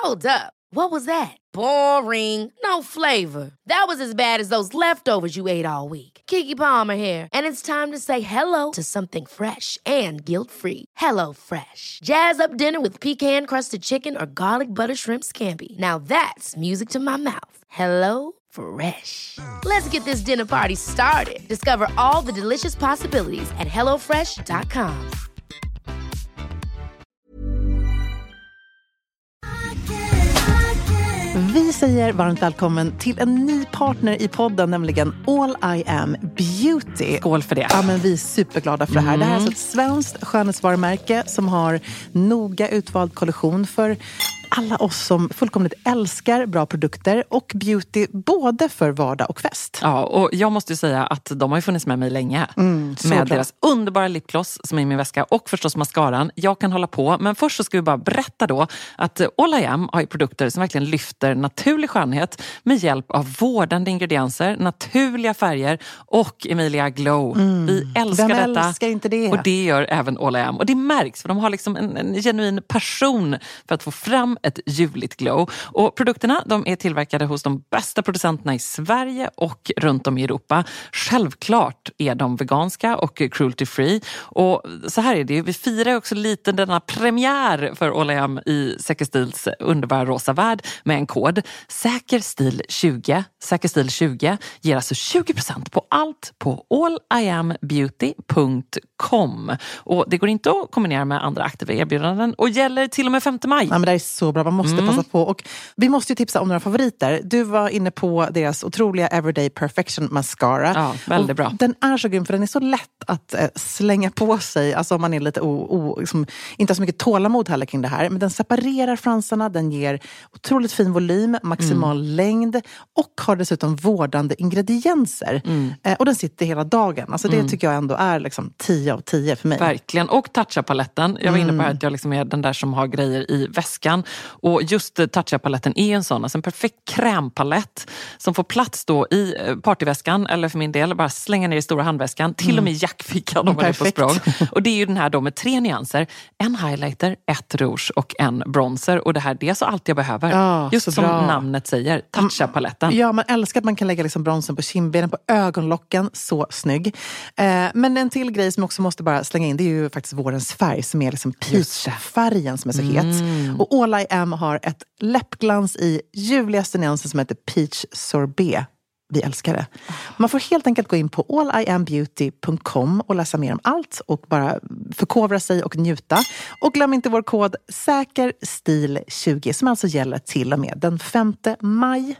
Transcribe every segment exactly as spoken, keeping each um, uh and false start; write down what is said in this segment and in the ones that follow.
Hold up. What was that? Boring. No flavor. That was as bad as those leftovers you ate all week. Keke Palmer here, and it's time to say hello to something fresh and guilt-free. Hello Fresh. Jazz up dinner with pecan-crusted chicken or garlic butter shrimp scampi. Now that's music to my mouth. Hello Fresh. Let's get this dinner party started. Discover all the delicious possibilities at hello fresh dot com. Vi säger varmt välkommen till en ny partner i podden, nämligen All I Am Beauty. Skål för det. Ja, men vi är superglada för det här. Mm. Det här är alltså ett svenskt skönhetsvarumärke som har noga utvald kollektion för alla oss som fullkomligt älskar bra produkter och beauty både för vardag och fest. Ja, och jag måste ju säga att de har ju funnits med mig länge. Mm, med bra. Deras underbara lipgloss som är i min väska och förstås mascaran. Jag kan hålla på, men först så ska vi bara berätta då att All I Am har ju produkter som verkligen lyfter naturlig skönhet med hjälp av vårdande ingredienser, naturliga färger och Emilia Glow. Mm. Vi älskar Vem detta. älskar inte det? Och det gör även All I Am. Och det märks för de har liksom en, en genuin passion för att få fram ett ljuvligt glow. Och produkterna, de är tillverkade hos de bästa producenterna i Sverige och runt om i Europa. Självklart är de veganska och cruelty free. Och så här är det, vi firar också lite denna premiär för All I Am i Säker Stils underbara rosa värld med en kod. Säkerstil tjugo. Säkerstil tjugo ger alltså tjugo procent på allt på all i am beauty punkt com. Och det går inte att kombinera med andra aktiva erbjudanden och gäller till och med femte maj. Ja, men det är så bra, man måste mm. passa på. Och vi måste ju tipsa om några favoriter. Du var inne på deras otroliga Everyday Perfection Mascara. Ja, väldigt och bra. Den är så grym för den är så lätt att eh, slänga på sig. Alltså om man är lite o, o, liksom, inte har så mycket tålamod heller kring det här. Men den separerar fransarna, den ger otroligt fin volym, maximal mm. längd och har dessutom vårdande ingredienser. Mm. Eh, och den sitter hela dagen. Alltså det mm. tycker jag ändå är liksom tio av tio för mig. Verkligen. Och Tatcha-paletten. Jag var inne på här att jag liksom är den där som har grejer i väskan. Och just Tatcha-paletten är en sån, alltså en perfekt krämpalett som får plats då i partyväskan, eller för min del bara slänga ner i stora handväskan, till mm. och med jackfickan om man är på språng. Och det är ju den här då med tre nyanser, en highlighter, ett rouge och en bronzer. Och det här, det är så allt jag behöver. Ja, just som bra. Namnet säger, Tatcha-paletten. Ja, man älskar att man kan lägga liksom bronzen på kindbenen, på ögonlocken, så snygg. Eh, men en till grej som också måste bara slänga in, det är ju faktiskt vårens färg som är liksom peach-färgen som är så mm. het. Och All I Am har ett läppglans i ljuvligaste nyansen som heter Peach Sorbet. Vi älskar det. Man får helt enkelt gå in på all i am beauty punkt com och läsa mer om allt och bara förkovra sig och njuta. Och glöm inte vår kod Säkerstil tjugo som alltså gäller till och med den femte maj.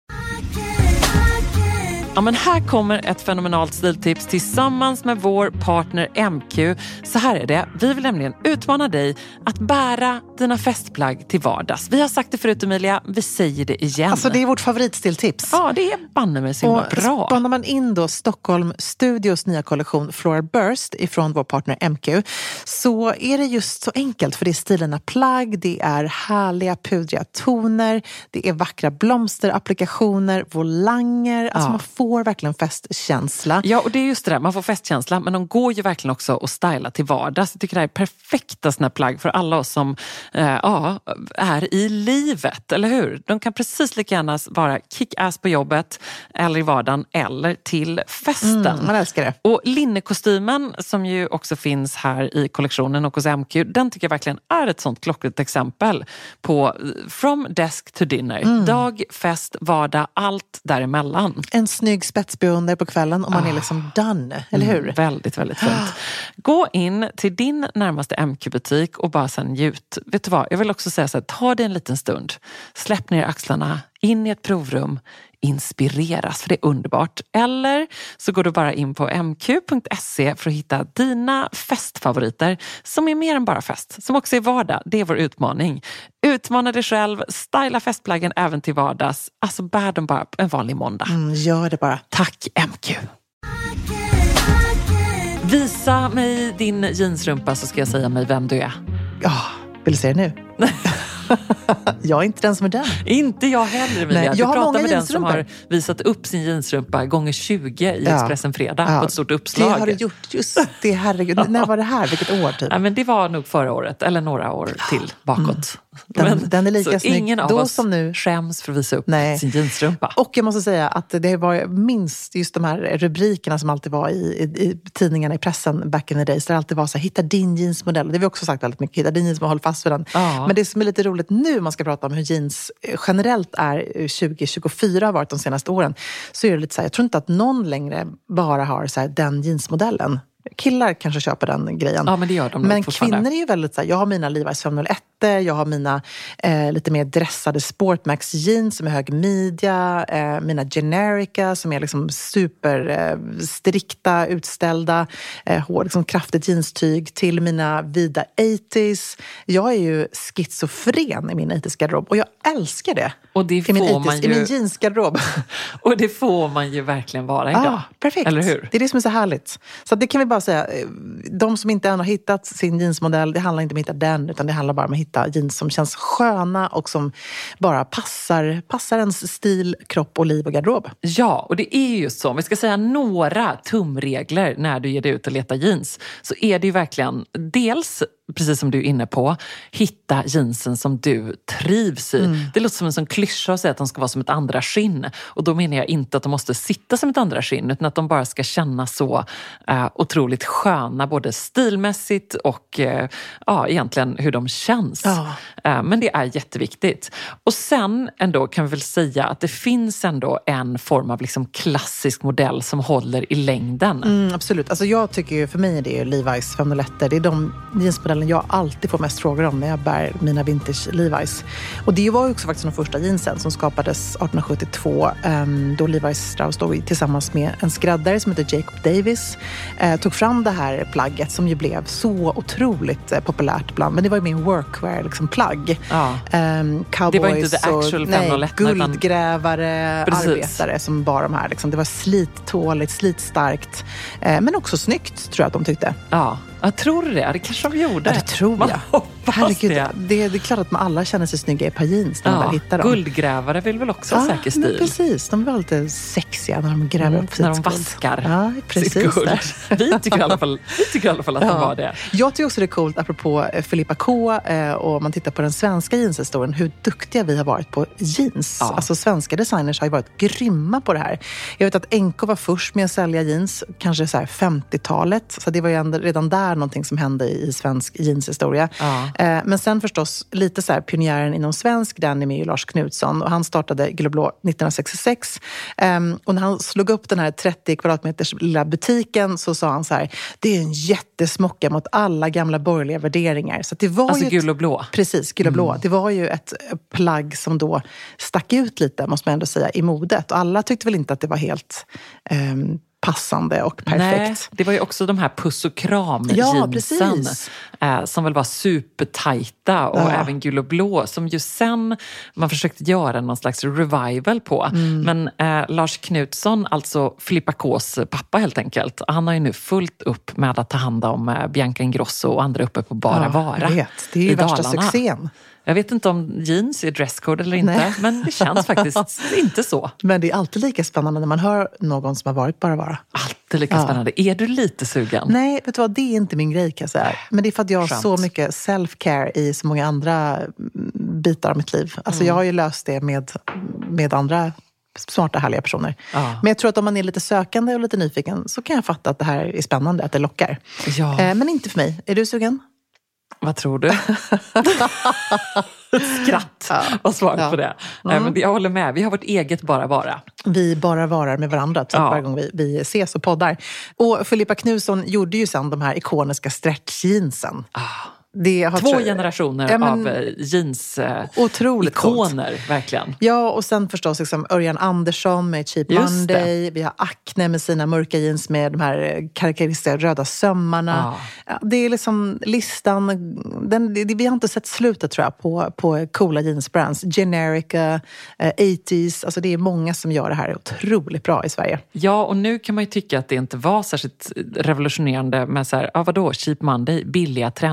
Ja, men här kommer ett fenomenalt stiltips tillsammans med vår partner M Q. Så här är det. Vi vill nämligen utmana dig att bära dina festplagg till vardags. Vi har sagt det förut, Emilia. Vi säger det igen. Alltså det är vårt favoritstiltips. Ja, det är banne mig så himla bra. Och spannar man in då Stockholm Studios nya kollektion Floral Burst ifrån vår partner M Q, så är det just så enkelt. För det är stilarna plagg, det är härliga pudriga toner, det är vackra blomsterapplikationer, volanger. Alltså ja. Man får verkligen festkänsla. Ja, och det är just det där. Man får festkänsla, men de går ju verkligen också att styla till vardags. Jag tycker det här är perfekta såna plagg för alla oss som eh, ja, är i livet, eller hur? De kan precis lika gärna vara kick-ass på jobbet eller i vardagen eller till festen. Mm, man älskar det. Och linnekostymen som ju också finns här i kollektionen och hos M Q, den tycker jag verkligen är ett sånt klockrent exempel på from desk to dinner. Mm. Dag, fest, vardag, allt däremellan. En snygg spetsbeonder på kvällen och man oh. är liksom done, eller hur? Mm, väldigt, väldigt fint. Gå in till din närmaste M Q-butik och bara sen njut. Vet du vad, jag vill också säga så här, ta dig en liten stund. Släpp ner axlarna, in i ett provrum, inspireras, för det är underbart. Eller så går du bara in på m q punkt se för att hitta dina festfavoriter som är mer än bara fest, som också är vardag. Det är vår utmaning. Utmana dig själv, styla festplaggen även till vardags. Alltså bär dem bara en vanlig måndag. Mm, gör det bara. Tack M Q. Visa mig din jeansrumpa så ska jag säga mig vem du är. Ja, vill du se det nu? Jag är inte den som är den. Inte jag heller, Emilia. Nej, jag har du pratar många med jeansrumpor. Den som har visat upp sin jeansrumpa gånger tjugo i ja. Expressen Fredag ja. på ett stort uppslag. Det har du gjort, just det, herregud. När var det här? Vilket år typ? Ja, men det var nog förra året, eller några år till bakåt. Mm. Den, Men, den är lika så snygg ingen av då oss som nu. skäms för att visa upp Nej. sin jeansstrumpa. Och jag måste säga att det var minst just de här rubrikerna som alltid var i, i, i tidningarna, i pressen back in the days. Där det alltid var så här, hitta din jeansmodell. Det har vi också sagt väldigt mycket, hitta din jeans och håll fast vid den. Ja. Men det som är lite roligt nu, man ska prata om hur jeans generellt är tjugo tjugofyra har varit de senaste åren, så är det lite så här, jag tror inte att någon längre bara har så här, den jeansmodellen. Killar kanske köper den grejen. Ja, men det gör de Men kvinnor är ju väldigt så här, jag har mina Levi's femhundraett, jag har mina eh, lite mer dressade Sportmax jeans som är hög midja, eh, mina Generica som är liksom super eh, strikta, utställda, eh, hår, liksom kraftigt jeanstyg, till mina vida åttiotalet. Jag är ju schizofren i min åttiotalsgarderob och jag älskar det. Och det I får min man åttiotalet, ju... i min jeansgarderob. Och det får man ju verkligen vara idag. Ah, perfekt. Eller hur? Det är det som är så härligt. Så det kan vi bara säga, de som inte än har hittat sin jeansmodell, det handlar inte om att hitta den, utan det handlar bara om att hitta jeans som känns sköna och som bara passar, passar ens stil, kropp och liv och garderob. Ja, och det är ju så. Om vi ska säga några tumregler när du ger dig ut och letar jeans, så är det ju verkligen dels, precis som du är inne på, hitta jeansen som du trivs i. Mm. Det låter som en sån klyscha att säga att de ska vara som ett andra skinn. Och då menar jag inte att de måste sitta som ett andra skinn, utan att de bara ska känna så uh, otroligt sköna, både stilmässigt och uh, ja, egentligen hur de känns. Ja. Uh, men det är jätteviktigt. Och sen ändå kan vi väl säga att det finns ändå en form av liksom klassisk modell som håller i längden. Mm, absolut. Alltså jag tycker ju, för mig är det ju Levi's femhundraett. Det är de jeansmodeller jag alltid får mest frågor om när jag bär mina vintage Levi's. Och det var ju också faktiskt de första jeansen som skapades arton sjuttiotvå, um, då Levi Strauss då tillsammans med en skräddare som heter Jacob Davis uh, tog fram det här plagget som ju blev så otroligt uh, populärt bland, men det var ju min workwear liksom plagg. Ja. Um, cowboys, det var inte the actual och, nej, utan... guldgrävare, Precis. arbetare som bar de här. Liksom. Det var slittåligt, slitstarkt, uh, men också snyggt tror jag att de tyckte. Ja. Jag tror det. Det kanske de gjorde. Ja, det tror jag. Man Herregud, det. Det, det är klart att man alla känner sig snygga i par jeans när Ja, man väl hittar dem. guldgrävare vill väl också ha Ja, säker stil. precis. De var lite sexiga när de gräver Mm, upp sitt när de guld. vaskar Ja, precis. sitt guld. Vi tycker i alla fall, vi tycker i alla fall att Ja. de var det. Jag tycker också det är coolt, apropå Filippa K eh, och om man tittar på den svenska jeanshistorien, hur duktiga vi har varit på jeans. Ja. Alltså svenska designers har ju varit grymma på det här. Jag vet att N K var först med att sälja jeans, kanske så här femtiotalet. Så det var ju ändå, redan där någonting som hände i svensk jeanshistoria. Ja. Eh, men sen förstås lite så här pionjären inom svensk denim är ju Lars Knutsson, och han startade Gul och Blå nittonhundrasextiosex. Um, och när han slog upp den här trettio kvadratmeters lilla butiken så sa han så här: det är en jättesmocka mot alla gamla borgerliga värderingar. Så det var Alltså ju gul och blå. Ett, precis, Gul och Blå. Mm. Det var ju ett plagg som då stack ut lite, måste man ändå säga, i modet. Och alla tyckte väl inte att det var helt um, passande och perfekt. Nej, det var ju också de här puss och kram Ja, jeansen precis. eh, som väl var supertajta, och Ja. även Gul och Blå som ju sen man försökte göra någon slags revival på. Mm. Men eh, Lars Knutsson, alltså Filippa Ks pappa helt enkelt, han har ju nu fullt upp med att ta hand om eh, Bianca Ingrosso och andra uppe på Bara Ja, Vara. jag vet. Det är ju i värsta Dalarna. succén. Jag vet inte om jeans är dresscode eller inte, Nej. men det känns faktiskt inte så. Men det är alltid lika spännande när man hör någon som har varit Bara Vara. Alltid lika Ja. spännande. Är du lite sugen? Nej, vet du vad? Det är inte min grej kan jag säga. Men det är för att jag har Skönt. så mycket self-care i så många andra bitar av mitt liv. Alltså Mm. jag har ju löst det med, med andra smarta, härliga personer. Ja. Men jag tror att om man är lite sökande och lite nyfiken så kan jag fatta att det här är spännande, att det lockar. Ja. Eh, men inte för mig. Är du sugen? Vad tror du? Skratt Ja. var svaret Ja. på det. Nej, men jag håller med. Vi har vårt eget Bara Vara. Vi bara varar med varandra typ, Ja. varje gång vi, vi ses och poddar. Och Filippa Knutsson gjorde ju sen de här ikoniska stretchjeansen. Ah. Det har Två tro- generationer Ja, men- av eh, jeans eh, Otroligt coolt. ikoner, verkligen. Ja, och sen förstås liksom Örjan Andersson med Cheap Just Monday. Vi har Acne med sina mörka jeans med de här karaktäristiska röda sömmarna. Ah. Ja, det är liksom listan. Den, det, vi har inte sett slutet tror jag på, på coola jeansbrands. Generica, eh, åttiotalet. Alltså det är många som gör det här otroligt bra i Sverige. Ja, och nu kan man ju tycka att det inte var särskilt revolutionerande med så här, ja vadå, Cheap Monday, billiga, trendiga jeans.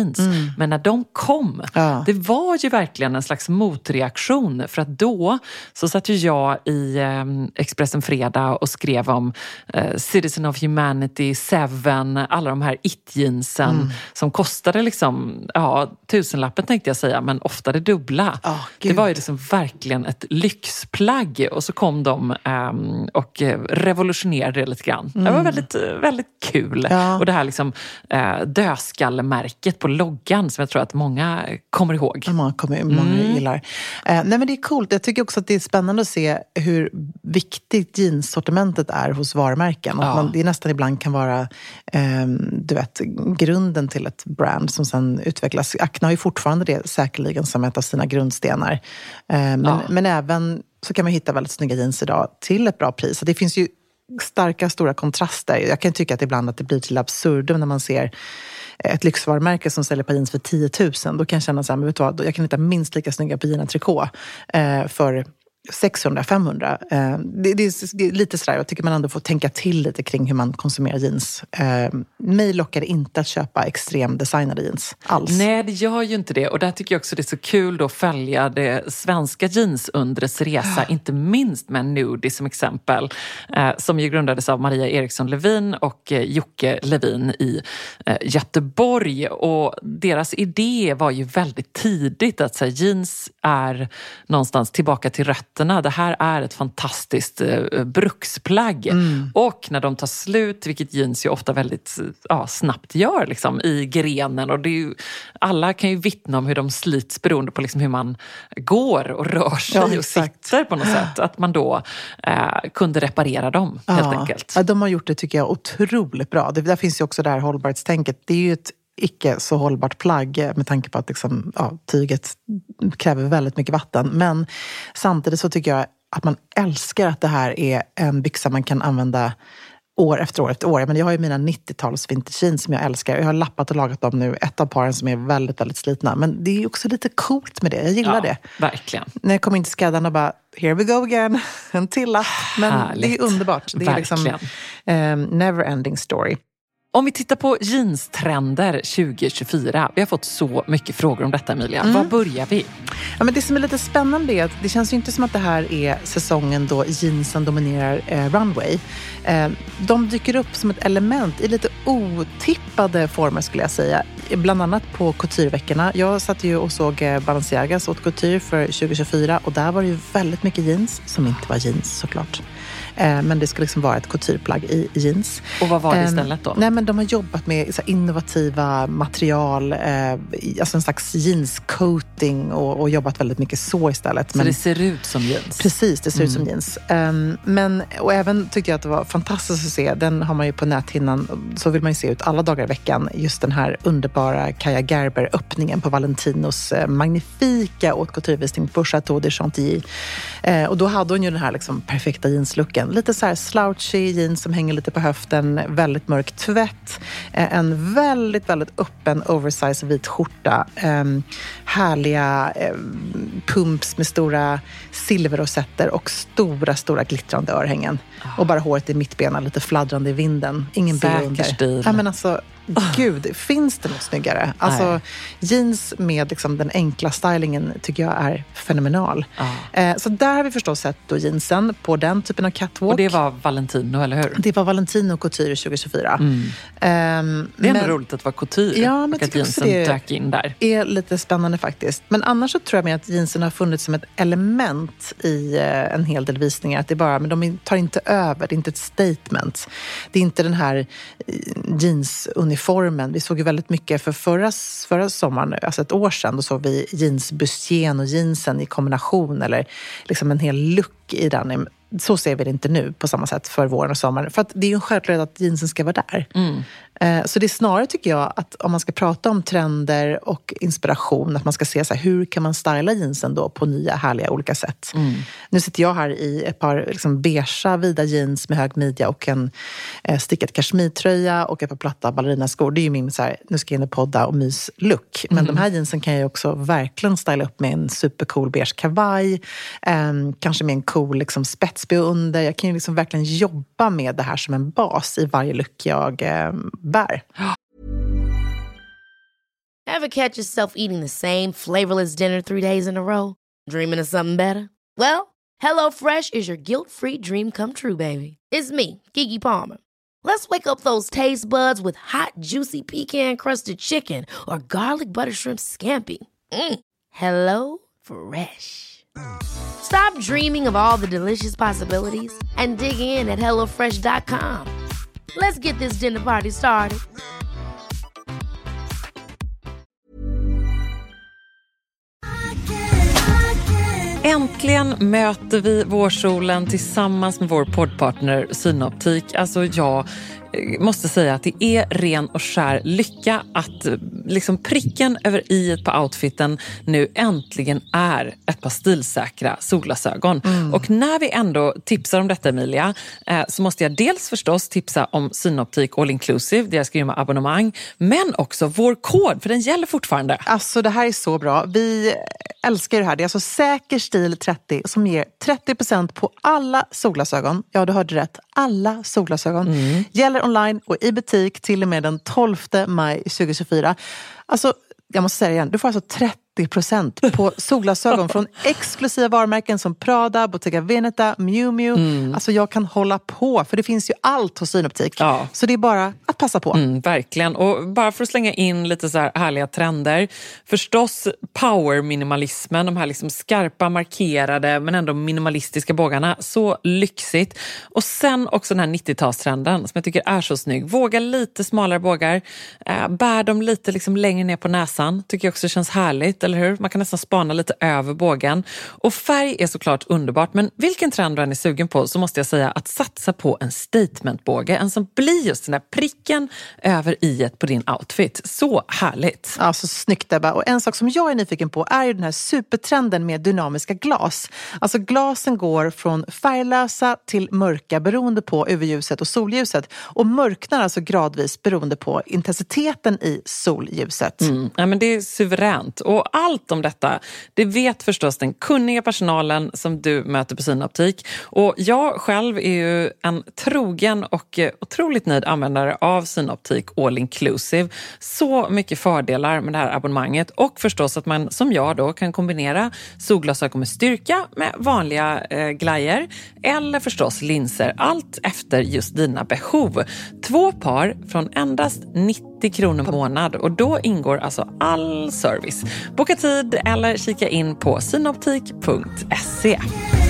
jeans. Mm. Men när de kom, ja. det var ju verkligen en slags motreaktion. För att då så satt ju jag i eh, Expressen Fredag och skrev om eh, Citizen of Humanity, Seven, alla de här it-jeansen mm. som kostade liksom, ja, tusenlappen tänkte jag säga, men ofta det dubbla. Oh, det var ju liksom verkligen ett lyxplagg. Och så kom de eh, och revolutionerade det lite grann. Mm. Det var väldigt, väldigt kul. Ja. Och det här liksom eh, dödskallemärket på loggan som jag tror att många kommer ihåg. Ja, många, kommer, många mm. gillar. Eh, nej men det är coolt. Jag tycker också att det är spännande att se hur viktigt jeanssortimentet är hos varumärken. Ja. Att man, det nästan ibland kan vara eh, du vet, grunden till ett brand som sen utvecklas. Acne har ju fortfarande det säkerligen som ett av sina grundstenar. Eh, men, ja. men även så kan man hitta väldigt snygga jeans idag till ett bra pris. Så det finns ju starka, stora kontraster. Jag kan tycka att ibland att det blir till absurdum när man ser ett lyxvarumärke som säljer på jeans för tio tusen. Då kan jag känna så här, men vet du vad, jag kan hitta minst lika snygga på Gina Tricot eh, för sexhundra till femhundra. Eh, det, det, är, det är lite sådär, jag tycker man ändå får tänka till lite kring hur man konsumerar jeans. Eh, mig lockar det inte att köpa extrem designade jeans alls. Nej, det gör ju inte det. Och där tycker jag också det är så kul då att följa det svenska jeansundrets resa, inte minst med Nudie som exempel, eh, som ju grundades av Maria Eriksson Levin och eh, Jocke Levin i eh, Göteborg. Och deras idé var ju väldigt tidigt att så här, jeans är någonstans tillbaka till rötterna. Det här är ett fantastiskt eh, bruksplagg. Mm. Och när de tar slut, vilket jeans ju ofta väldigt ja, snabbt gör liksom, i grenen. Och det är ju, alla kan ju vittna om hur de slits beroende på liksom, hur man går och rör sig ja, och sitter på något sätt. Att man då eh, kunde reparera dem helt ja. enkelt. Ja, de har gjort det tycker jag otroligt bra. Det, där finns ju också det här hållbarhetstänket. Det är ju ett icke så hållbart plagg med tanke på att liksom, ja, tyget kräver väldigt mycket vatten. Men samtidigt så tycker jag att man älskar att det här är en byxa man kan använda år efter år efter år. Men jag har ju mina nittio-tals vintage jeans som jag älskar. Jag har lappat och lagat dem nu. Ett av paren som är väldigt, väldigt slitna. Men det är ju också lite coolt med det. Jag gillar ja, det. Verkligen. När jag kom in till skräddaren och bara, here we go again. En till lapp. Men härligt. Det är underbart. Det är verkligen. Liksom um, never ending story. Om vi tittar på jeanstrender tjugo tjugofyra. Vi har fått så mycket frågor om detta, Emilia. Mm. Var börjar vi? Ja, men det som är lite spännande är att det känns ju inte som att det här är säsongen då jeansen dominerar eh, runway. Eh, de dyker upp som ett element i lite otippade former skulle jag säga. Bland annat på coutureveckorna. Jag satt ju och såg eh, Balenciagas åt couture för tjugo tjugofyra. Och där var det ju väldigt mycket jeans som inte var jeans såklart. Men det ska liksom vara ett coutureplagg i jeans. Och vad var det istället då? Nej, men de har jobbat med så innovativa material, alltså en slags jeanscoating och, och jobbat väldigt mycket så istället. Så men, det ser ut som jeans? Precis, det ser mm. ut som jeans. Men, och även tyckte jag att det var fantastiskt att se, den har man ju på näthinnan, så vill man ju se ut alla dagar i veckan, just den här underbara Kaja Gerber-öppningen på Valentinos magnifika haute couturevisning på Chateau de Chantilly. Och då hade hon ju den här liksom perfekta jeanslooken. Lite så här slouchy jeans som hänger lite på höften, väldigt mörk tvätt, en väldigt, väldigt öppen oversize vit skjorta, um, härliga um, pumps med stora silverrosetter och stora, stora glittrande örhängen. Oh. Och bara håret i mittbena, lite fladdrande i vinden. Ingen bild under. Stil. Ja, men alltså, gud, finns det något snyggare? Alltså, nej. Jeans med liksom den enkla stylingen tycker jag är fenomenal. Oh. Eh, så där har vi förstås sett då jeansen på den typen av catwalk. Och det var Valentino, eller hur? Det var Valentino couture tjugo tjugofyra. Mm. Um, det är ändå roligt att vara couture. Ja, men och att jeansen dök in där. Det är lite spännande faktiskt. Men annars så tror jag med att jeansen har funnits som ett element i uh, en hel del visningar. Att det bara, men de tar inte över, det är inte ett statement. Det är inte den här jeansuniformen. Vi såg ju väldigt mycket för förra, förra sommaren, alltså ett år sedan, då såg vi jeansbustien och jeansen i kombination eller liksom en hel look i den. Så ser vi det inte nu på samma sätt för våren och sommaren. För att det är ju en självklart att jeansen ska vara där. Mm. Så det är snarare, tycker jag, att om man ska prata om trender och inspiration, att man ska se så här, hur kan man styla jeansen då på nya härliga olika sätt. Mm. Nu sitter jag här i ett par liksom beigea vida jeans med hög midja och en eh, stickad kashmirtröja och ett par platta ballerinaskor. Det är ju min så här, nu ska jag in och podda och mys-look. Men mm. de här jeansen kan jag också verkligen styla upp med en supercool beige kavaj. Eh, kanske med en cool liksom, spetsbh under. Jag kan ju liksom verkligen jobba med det här som en bas i varje look jag eh, bär. Ever catch yourself eating the same flavorless dinner three days in a row? Dreaming of something better? Well, HelloFresh is your guilt-free dream come true, baby. It's me, Keke Palmer. Let's wake up those taste buds with hot, juicy pecan-crusted chicken or garlic butter shrimp scampi. Mm. Hello Fresh. Stop dreaming of all the delicious possibilities and dig in at hello fresh dot com. Let's get this dinner party started. Äntligen möter vi vårsolen tillsammans med vår poddpartner Synoptik. Alltså jag måste säga att det är ren och skär lycka att liksom pricken över i på outfiten nu äntligen är ett par stilsäkra solglasögon. Mm. Och när vi ändå tipsar om detta, Emilia, eh, så måste jag dels förstås tipsa om Synoptik All Inclusive, deras grymma abonnemang, men också vår kod, för den gäller fortfarande. Alltså det här är så bra. Vi älskar det här. Det är alltså Säker stil trettio som ger trettio procent på alla solglasögon. Ja, du hörde rätt. Alla solglasögon. Mm. Gäller online och i butik till och med den tolfte maj tjugohundratjugofyra. Alltså, jag måste säga det igen. Du får alltså trettio procent på solglasögon från exklusiva varumärken som Prada, Bottega Veneta, Miu Miu. Mm. Alltså jag kan hålla på, för det finns ju allt hos Synoptik. Ja. Så det är bara att passa på. Mm, verkligen. Och bara för att slänga in lite så här härliga trender. Förstås power-minimalismen, de här liksom skarpa, markerade men ändå minimalistiska bågarna. Så lyxigt. Och sen också den här nittiotalstrenden som jag tycker är så snygg. Våga lite smalare bågar. Äh, bär dem lite liksom längre ner på näsan. Tycker jag också känns härligt. Eller hur? Man kan nästan spana lite över bågen. Och färg är såklart underbart, men vilken trend du än är sugen på så måste jag säga att satsa på en statementbåge. En som blir just den där pricken över iet på din outfit. Så härligt. Ja, så snyggt Ebba. Och en sak som jag är nyfiken på är ju den här supertrenden med dynamiska glas. Alltså glasen går från färglösa till mörka beroende på U V-ljuset och solljuset. Och mörknar alltså gradvis beroende på intensiteten i solljuset. Mm. Ja, men det är suveränt. Och allt om detta, det vet förstås den kunniga personalen som du möter på Synoptik. Och jag själv är ju en trogen och otroligt nöjd användare av Synoptik All Inclusive. Så mycket fördelar med det här abonnemanget. Och förstås att man som jag då kan kombinera solglasögon med styrka med vanliga eh, glajer. Eller förstås linser. Allt efter just dina behov. Två par från endast nittio kronor per månad. Och då ingår alltså all service. Boka tid eller kika in på synoptik punkt se.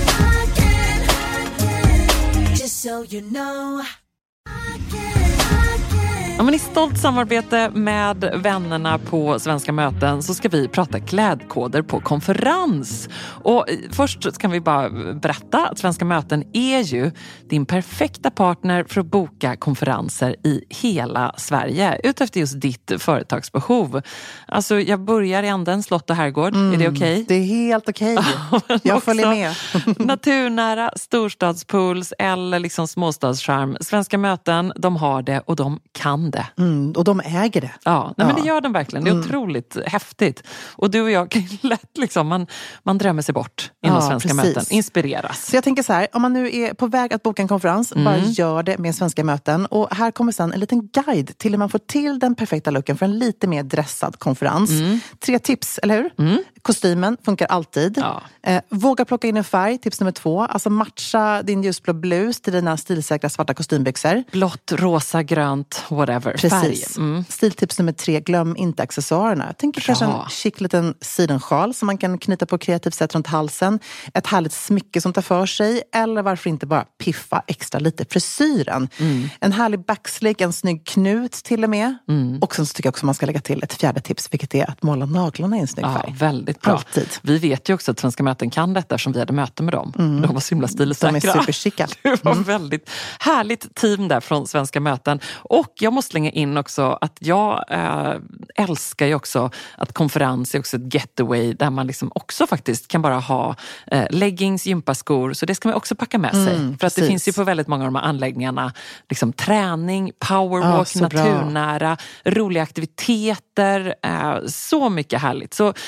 Ja, men i stolt samarbete med vännerna på Svenska möten så ska vi prata klädkoder på konferens. Och först kan vi bara berätta att Svenska möten är ju din perfekta partner för att boka konferenser i hela Sverige utefter just ditt företagsbehov. Alltså jag börjar i änden slott och herrgård. Mm, är det okej? Okay? Det är helt okej. Okay. Jag följer med. Naturnära, storstadspools eller liksom småstadscharm. Svenska möten, de har det och de kan det. Mm, och de äger det. Ja, nej, ja, men det gör de verkligen. Det är mm. otroligt häftigt. Och du och jag kan lätt liksom, man, man drömmer sig bort inom ja, Svenska precis. möten. Inspireras. Så jag tänker så här, om man nu är på väg att boka en konferens, mm. bara gör det med Svenska möten. Och här kommer sedan en liten guide till hur man får till den perfekta looken för en lite mer dressad konferens. Mm. Tre tips, eller hur? Mm. Kostymen funkar alltid. Ja. Eh, våga plocka in en färg, tips nummer två. Alltså matcha din ljusblå blus till dina stilsäkra svarta kostymbyxor. Blått, rosa, grönt, whatever. Precis. Mm. Stiltips nummer tre, glöm inte accessoarerna. Jag tänker kanske en chic liten sidensjal som man kan knyta på kreativt sätt runt halsen. Ett härligt smycke som tar för sig. Eller varför inte bara piffa extra lite frisyren. Mm. En härlig backslick, en snygg knut till och med. Mm. Och sen så tycker jag också man ska lägga till ett fjärde tips, vilket är att måla naglarna i en snygg färg. Ja, väldigt bra. Alltid. Vi vet ju också att Svenska möten kan detta som vi hade möte med dem. Mm. De var så himla stilsäkra. De är superchicka. Det var mm. väldigt härligt team där från Svenska möten. Och jag måste slänga in också att jag äh, älskar ju också att konferens är också ett getaway där man liksom också faktiskt kan bara ha äh, leggings, gympaskor. Så det ska man också packa med sig. Mm, för att det finns ju på väldigt många av de här anläggningarna liksom träning, powerwalk, ja, naturnära, bra. Roliga aktiviteter. Äh, så mycket härligt. Så en bra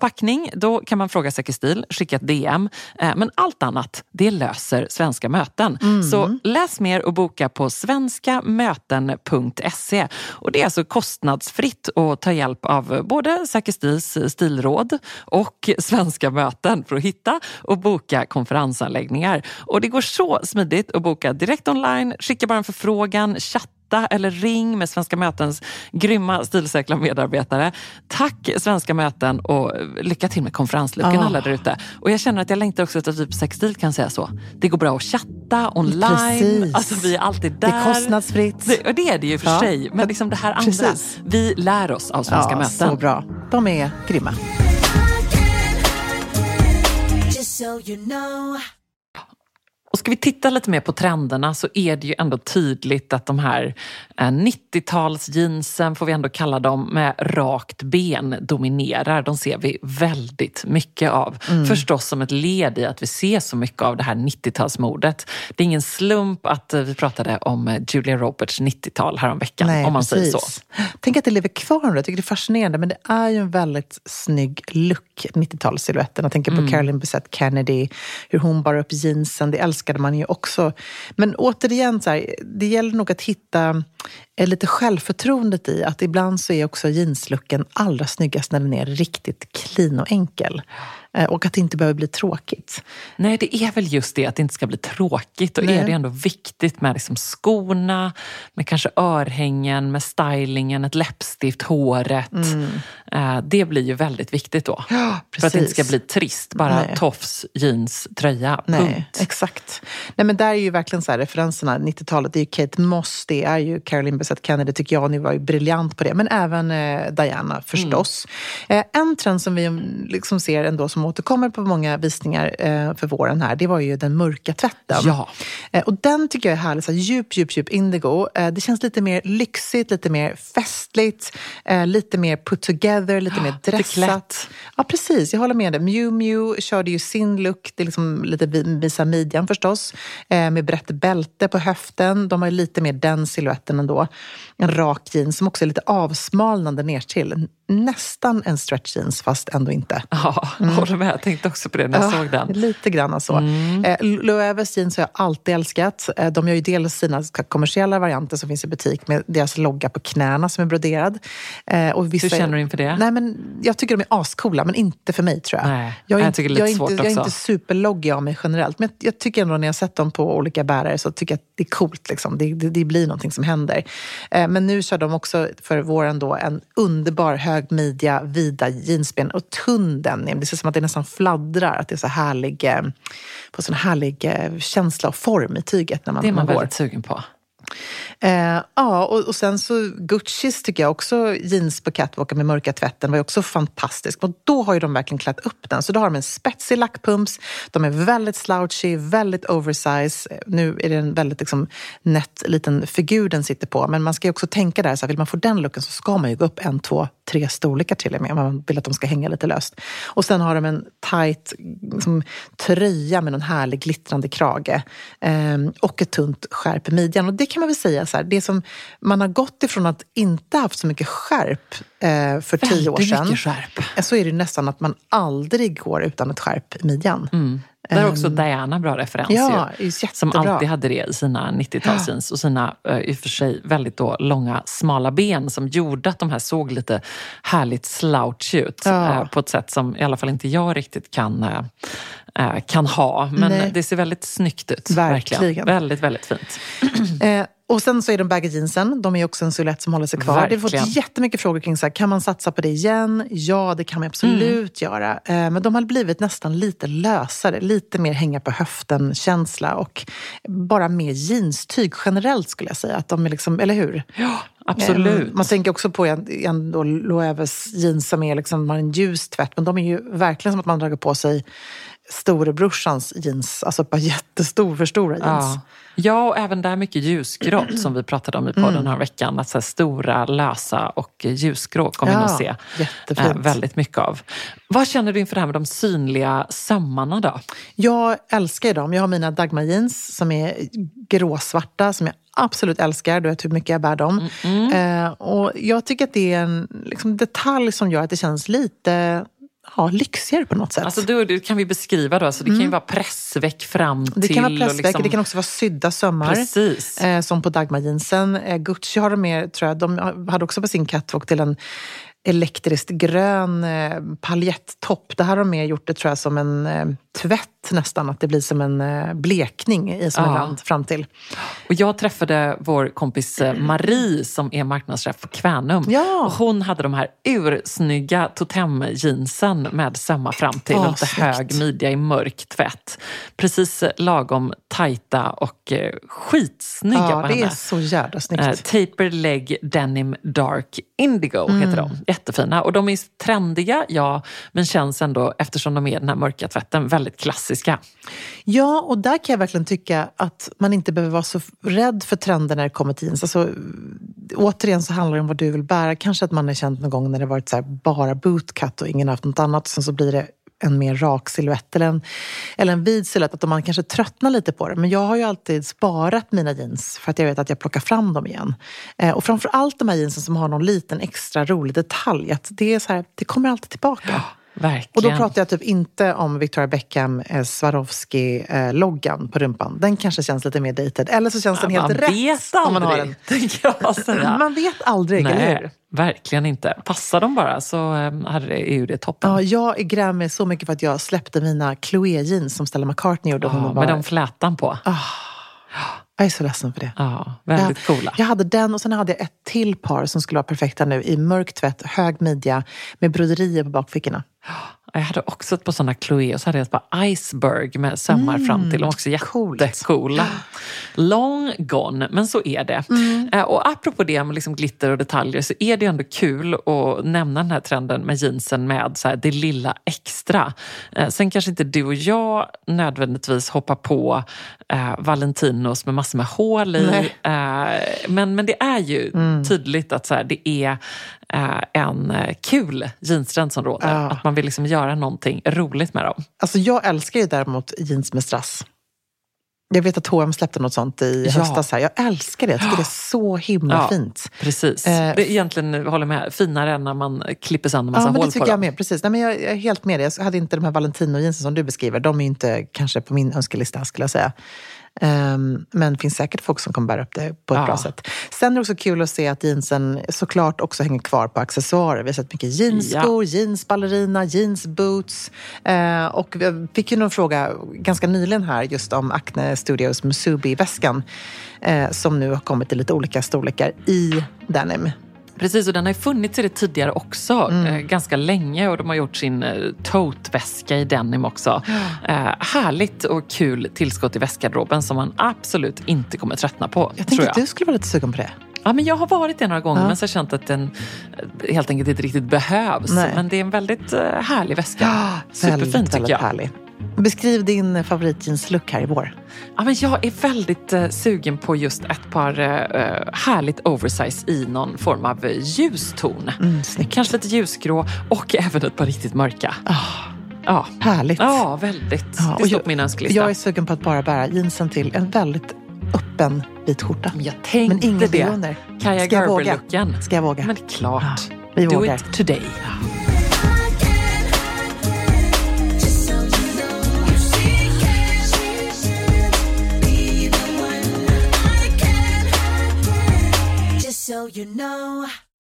packning, då kan man fråga Säker Stil, skicka ett D M. Eh, men allt annat, det löser Svenska Möten. Mm. Så läs mer och boka på svenska möten punkt se. Och det är alltså kostnadsfritt att ta hjälp av både Säker Stils stilråd och Svenska Möten för att hitta och boka konferensanläggningar. Och det går så smidigt att boka direkt online, skicka bara en förfrågan, chatta eller ring med Svenska Mötens grymma stilsäkra medarbetare. Tack Svenska Möten och lycka till med konferensluckan oh. alla där ute. Och jag känner att jag längtar också att typ Säker Stil kan säga så. Det går bra att chatta online. Precis. Alltså vi är alltid där. Det är kostnadsfritt. Det, och det är det ju för ja. sig. Men liksom det här andra. Precis. Vi lär oss av Svenska ja, Möten. Så bra. De är grymma. Och ska vi titta lite mer på trenderna så är det ju ändå tydligt att de här nittio-tals-jeansen, får vi ändå kalla dem, med rakt ben dominerar. De ser vi väldigt mycket av. Mm. Förstås som ett led i att vi ser så mycket av det här nittio-talsmodet. Det är ingen slump att vi pratade om Julia Roberts nittio-tal här om veckan. Nej, om man precis. säger så. Tänk att det lever kvar. Jag tycker det är fascinerande, men det är ju en väldigt snygg look, nittio-talssilhuetten. Jag tänker på mm. Caroline Bessette Kennedy, hur hon bar upp jeansen. Det älskade man ju också. Men återigen, så här, det gäller nog att hitta lite självförtroendet i att ibland så är också jeanslucken allra snyggast när den är riktigt clean och enkel. Och att det inte behöver bli tråkigt. Nej, det är väl just det att det inte ska bli tråkigt. Och Nej. är det ändå viktigt med liksom skorna, med kanske örhängen, med stylingen, ett läppstift, håret. Mm. Det blir ju väldigt viktigt då. Ja, precis. För att det inte ska bli trist, bara Nej. tofs, jeans, tröja, Nej, punkt. Exakt. Nej, men där är ju verkligen så här referenserna. nittio-talet, det är ju Kate Moss, det är ju Caroline Bessette Kennedy, tycker jag, ni var ju briljant på det. Men även eh, Diana förstås. Mm. Eh, en trend som vi liksom ser ändå som återkommer på många visningar eh, för våren här, det var ju den mörka tvätten. Ja. Eh, och den tycker jag är härlig, så här, djup, djup, djup indigo. Eh, det känns lite mer lyxigt, lite mer festligt, eh, lite mer put together, lite mer dressat. Ja, precis. Jag håller med dig. Miu Miu körde ju sin look, det är liksom lite visa midjan förstås, eh, med brett bälte på höften. De har ju lite mer den siluetten ändå. En rak jeans som också är lite avsmalnande ner till. Nästan en stretch jeans, fast ändå inte. Ja, mm. håller med. Jag tänkte också på det när jag ja, såg den. Lite grann så. Mm. Eh, Loeves jeans har jag alltid älskat. Eh, de gör ju dels sina kommersiella varianter som finns i butik med deras logga på knäna som är broderad. Eh, och vissa, Hur känner du inför det? Nej, men jag tycker de är ascoola, men inte för mig, tror jag. Nej, jag, är jag inte, tycker det är lite jag svårt inte, också. Jag är inte superloggy av mig generellt, men jag, jag tycker ändå när jag sett dem på olika bärare så tycker jag att det är coolt. Liksom. Det, det, det blir någonting som händer. Eh, men nu kör de också för våren då en underbar hög midja, vida jeansben och tunn denim. Det ser som att det nästan fladdrar, att det är så härlig, på sån härlig känsla och form i tyget när man, det är man, man väldigt sugen på. Eh, ja, och, och sen så Guccis tycker jag också, jeans på catwalken med mörka tvätten var ju också fantastisk. Och då har ju de verkligen klätt upp den. Så då har de en spetsig lackpumps, de är väldigt slouchy, väldigt oversize. Nu är det en väldigt liksom nätt liten figur den sitter på. Men man ska ju också tänka där, så här, vill man få den looken så ska man ju gå upp en, två, tre storlekar till och med. Man vill att de ska hänga lite löst. Och sen har de en tight liksom, tröja med någon härlig glittrande krage. Eh, och ett tunt skärp i midjan. Och det kan man väl säga så här, det som man har gått ifrån att inte haft så mycket skärp eh, för väldigt tio år sedan. Mycket skärp. Så är det nästan att man aldrig går utan ett skärp i midjan. Mm. Där är också Diana bra referens. Ja, ju, som alltid hade det i sina nittio-talsjeans och sina uh, i och för sig väldigt då långa, smala ben som gjorde att de här såg lite härligt slouch ut. Ja. Uh, på ett sätt som i alla fall inte jag riktigt kan, uh, uh, kan ha. Men Nej. det ser väldigt snyggt ut. Verkligen. Verkligen. Väldigt, väldigt fint. eh, Och sen så är de baggy jeansen. De är också en silhuett som håller sig kvar. Verkligen. Det har fått jättemycket frågor kring så här, kan man satsa på det igen? Ja, det kan man absolut mm. göra. Eh, men de har blivit nästan lite lösare. Lite mer hänga på höften-känsla. Och bara mer jeanstyg generellt skulle jag säga. Att de är liksom, eller hur? Ja, absolut. Eh, man tänker också på en, en då Loeves jeans som är liksom, man har en ljus tvätt. Men de är ju verkligen som att man drar på sig storebrorsans jeans, alltså bara jättestor för stora jeans. Ja. ja, och även där mycket ljusgrått som vi pratade om i podden den här veckan. Att så här stora, lösa och ljusgrå kommer ja, vi att se jättefint. Äh, väldigt mycket av. Vad känner du inför det här med de synliga sömmarna då? Jag älskar dem. Jag har mina Dagmar jeans som är gråsvarta som jag absolut älskar. Du vet hur mycket jag bär dem. Mm-hmm. Eh, och jag tycker att det är en liksom, detalj som gör att det känns lite ja, lyxigare på något sätt. Alltså då, det kan vi beskriva då. Alltså det mm. kan ju vara pressväck fram till. Det kan vara pressväck, liksom... det kan också vara sydda sömmar. Precis. Eh, som på Dagmar jeansen. Eh, Gucci har de mer, tror jag, de hade också på sin catwalk till en elektriskt grön eh, paljettopp. Det här har de mer gjort det, tror jag, som en eh, tvätt nästan. Att det blir som en eh, blekning i som ja. en rand fram till. Och jag träffade vår kompis Marie som är marknadschef på Kvänum. Ja. Och hon hade de här ursnygga totem-jeansen med samma fram till. Oh, lite hög midja i mörk tvätt. Precis lagom tajta och eh, skitsnygga ja, på henne. Ja, det är så jävla snyggt. Eh, taper leg denim dark indigo mm. heter de. Jättefina. Och de är trendiga, ja, men känns ändå, eftersom de är den här mörka tvätten, väldigt klassiska. Ja, och där kan jag verkligen tycka att man inte behöver vara så rädd för trender när det kommer till jeans. Alltså, återigen så handlar det om vad du vill bära. Kanske att man har känt någon gång när det varit så här bara bootcut och ingen har haft något annat. Sen så blir det en mer rak silhuett eller en, eller en vid silhuett, att man kanske tröttnar lite på det. Men jag har ju alltid sparat mina jeans för att jag vet att jag plockar fram dem igen. Eh, och framförallt de här jeansen som har någon liten extra rolig detalj, att det är så här, det kommer alltid tillbaka. Ja, verkligen. Och då pratar jag typ inte om Victoria Beckham eh, Swarovski-loggan eh, på rumpan. Den kanske känns lite mer dated. Eller så känns ja, den helt rätt. Vet aldrig, om man har den. Jag säga. Man vet aldrig, Nej. eller hur? Verkligen inte. Passar de bara så är ju det toppen. Ja, jag grämer mig så mycket för att jag släppte mina Chloé-jeans som Stella McCartney gjorde. Ja, med de flätan på. Oh, jag är så ledsen för det. Ja, väldigt jag, coola. Jag hade den och sen hade jag ett till par som skulle vara perfekta nu i mörk tvätt, hög midja med broderier på bakfickorna. Jag hade också ett par sådana Chloé och så hade jag ett par Iceberg med sömmar mm, fram till. De också jättecoola. Long gone, men så är det. Mm. Eh, och apropå det med liksom glitter och detaljer så är det ändå kul att nämna den här trenden med jeansen med så här, det lilla extra. Eh, sen kanske inte du och jag nödvändigtvis hoppar på eh, Valentinos med massor med hål i. Eh, men, men det är ju mm. tydligt att så här, det är eh, en kul jeanstrend som råder. Ja. Att man vill liksom göra någonting roligt med dem. Alltså jag älskar ju däremot jeans med strass. Jag vet att H och M släppte något sånt i ja. höstas här. Jag älskar det. Jag tycker ja. det är så himla ja, fint. Precis. Eh, det är egentligen, håller med, finare än när man klipper sönder massa ja, hål men det tycker på jag dem. med. Precis. Nej, men jag är helt med det. Jag hade inte de här Valentino-jeansen som du beskriver. De är inte kanske på min önskelista, skulle jag säga. Um, men det finns säkert folk som kommer bära upp det på ett ja. bra sätt. Sen är det också kul att se att jeansen såklart också hänger kvar på accessoarer. Vi har sett mycket jeansskor, ja. jeansballerina, jeansboots. Uh, och vi fick ju någon fråga ganska nyligen här just om Acne Studios Musubi-väskan uh, som nu har kommit i lite olika storlekar i denim. Precis, och den har ju funnits i det tidigare också mm. eh, ganska länge och de har gjort sin eh, tote-väska i denim också. Mm. Eh, härligt och kul tillskott i väskgarderoben som man absolut inte kommer tröttna på. Jag tänkte att du skulle vara lite sugen på det. Ja, men jag har varit det några gånger ja. men så har jag känt att den helt enkelt inte riktigt behövs. Nej. Men det är en väldigt eh, härlig väska. Ja, superfint väldigt, tycker jag. Härlig. Beskriv din favoritjeanslook här i vår. Ja, men jag är väldigt eh, sugen på just ett par eh, härligt oversize i någon form av eh, ljuston. Mm, kanske lite ljusgrå och även ett par riktigt mörka. Oh, ja. Härligt. Ja, väldigt. Ja, det står på min önskelista. Jag är sugen på att bara bära jeansen till en väldigt öppen vit skjorta. Jag tänkte men ingen det. Under. Kaja Gerber-looken. Ska jag våga? Men klart. Ja, vi Do vågar. it today. So you know.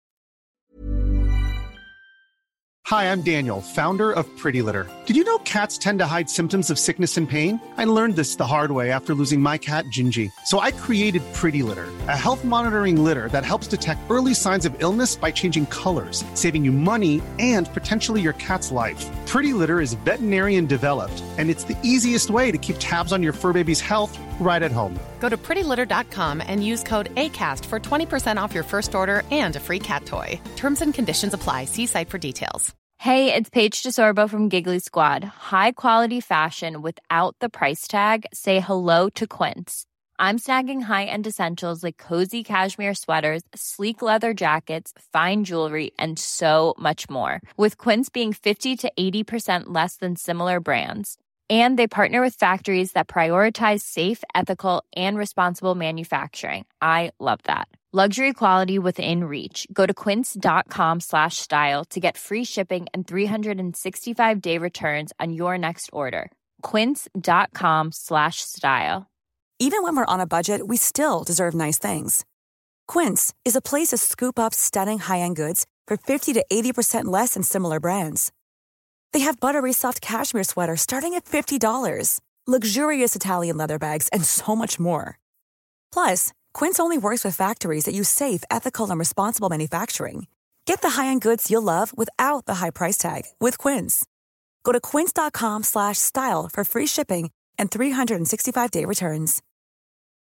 Hi, I'm Daniel, founder of Pretty Litter. Did you know cats tend to hide symptoms of sickness and pain? I learned this the hard way after losing my cat, Gingy. So I created Pretty Litter, a health monitoring litter that helps detect early signs of illness by changing colors, saving you money and potentially your cat's life. Pretty Litter is veterinarian developed, and it's the easiest way to keep tabs on your fur baby's health right at home. Go to pretty litter dot com and use code ACAST for twenty percent off your first order and a free cat toy. Terms and conditions apply. See site for details. Hey, it's Paige DeSorbo from Giggly Squad. High quality fashion without the price tag. Say hello to Quince. I'm snagging high-end essentials like cozy cashmere sweaters, sleek leather jackets, fine jewelry, and so much more. With Quince being fifty to eighty percent less than similar brands. And they partner with factories that prioritize safe, ethical, and responsible manufacturing. I love that. Luxury quality within reach. Go to quince.com slash style to get free shipping and three sixty-five day returns on your next order. Quince.com slash style. Even when we're on a budget, we still deserve nice things. Quince is a place to scoop up stunning high-end goods for fifty to eighty percent less than similar brands. They have buttery soft cashmere sweaters starting at fifty dollars, luxurious Italian leather bags, and so much more. Plus, Quince only works with factories that use safe, ethical, and responsible manufacturing. Get the high-end goods you'll love without the high price tag with Quince. Go to quince.com slash style for free shipping and three sixty-five day returns.